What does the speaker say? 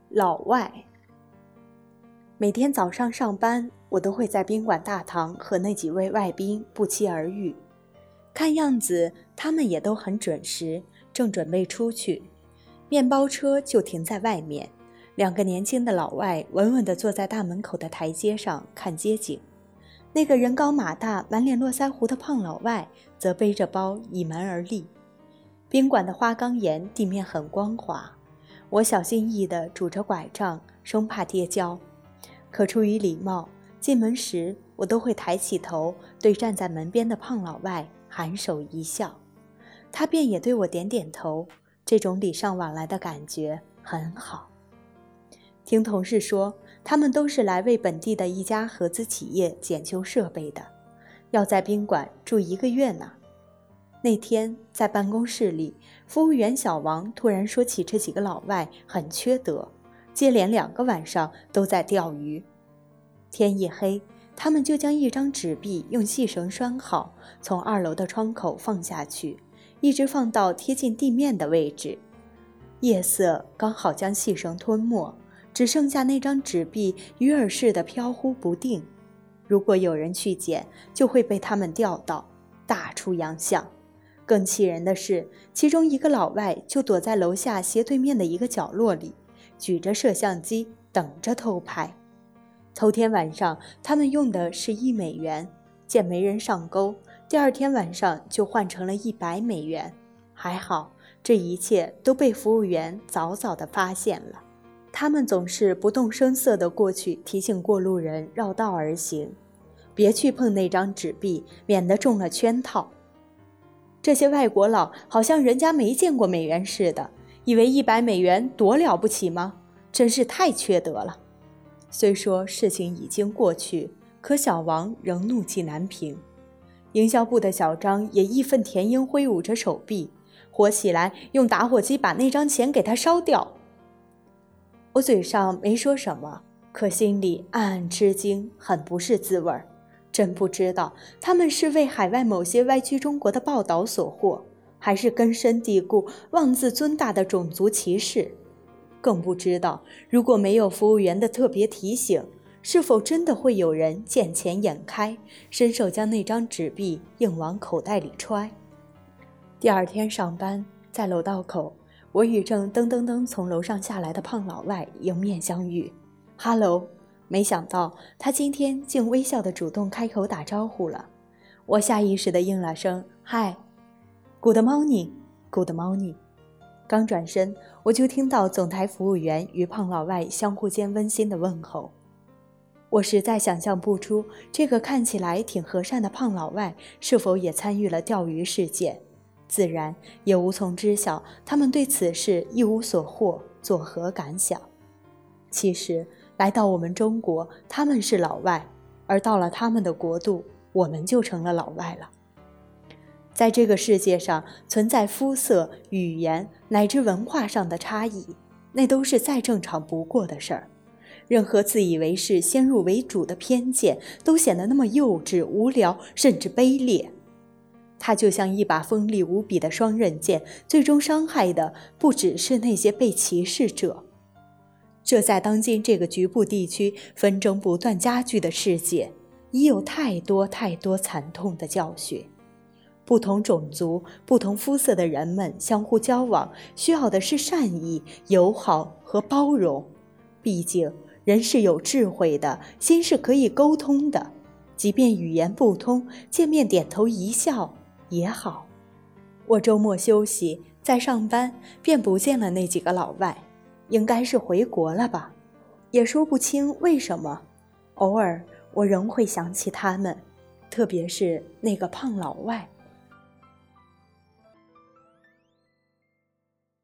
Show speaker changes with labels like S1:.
S1: 老外。每天早上上班，我都会在宾馆大堂和那几位外宾不期而遇。看样子他们也都很准时，正准备出去。面包车就停在外面，两个年轻的老外稳稳地坐在大门口的台阶上看街景。那个人高马大、满脸络腮胡的胖老外则背着包倚门而立。宾馆的花岗岩地面很光滑，我小心翼翼地拄着拐杖，生怕跌跤。可出于礼貌，进门时我都会抬起头，对站在门边的胖老外含首一笑，他便也对我点点头。这种礼尚往来的感觉很好。听同事说，他们都是来为本地的一家合资企业检修设备的，要在宾馆住1个月呢。那天在办公室里，服务员小王突然说起这几个老外很缺德，接连2个晚上都在钓鱼。天一黑，他们就将一张纸币用细绳拴好，从2楼的窗口放下去，一直放到贴近地面的位置。夜色刚好将细绳吞没，只剩下那张纸币鱼儿似的飘忽不定。如果有人去捡，就会被他们钓到，大出洋相。更气人的是，其中一个老外就躲在楼下斜对面的一个角落里，举着摄像机等着偷拍。头天晚上他们用的是1美元，见没人上钩，第2天晚上就换成了100美元。还好，这一切都被服务员早早地发现了。他们总是不动声色地过去提醒过路人绕道而行，别去碰那张纸币，免得中了圈套。这些外国佬好像人家没见过美元似的，以为100美元多了不起吗？真是太缺德了。虽说事情已经过去，可小王仍怒气难平。营销部的小张也义愤填膺，挥舞着手臂，火起来用打火机把那张钱给他烧掉。我嘴上没说什么，可心里暗暗吃惊，很不是滋味儿。真不知道他们是为海外某些歪曲中国的报道所惑，还是根深蒂固、妄自尊大的种族歧视。更不知道，如果没有服务员的特别提醒，是否真的会有人见钱眼开，伸手将那张纸币硬往口袋里揣。第2天上班，在楼道口，我与正噔噔噔从楼上下来的胖老外迎面相遇。哈喽，没想到他今天竟微笑地主动开口打招呼了。我下意识地应了声嗨 Good morning Good morning。 刚转身，我就听到总台服务员与胖老外相互间温馨的问候。我实在想象不出这个看起来挺和善的胖老外是否也参与了钓鱼事件，自然也无从知晓他们对此事一无所获，作何感想。其实来到我们中国，他们是老外，而到了他们的国度，我们就成了老外了。在这个世界上存在肤色、语言乃至文化上的差异，那都是再正常不过的事儿。任何自以为是、先入为主的偏见都显得那么幼稚、无聊，甚至卑劣。它就像一把锋利无比的双刃剑，最终伤害的不只是那些被歧视者。这在当今这个局部地区纷争不断加剧的世界，已有太多太多惨痛的教训。不同种族、不同肤色的人们相互交往，需要的是善意、友好和包容。毕竟人是有智慧的，心是可以沟通的，即便语言不通，见面点头一笑也好。我周末休息，在上班，便不见了那几个老外，应该是回国了吧，也说不清为什么。偶尔我仍会想起他们，特别是那个胖老外。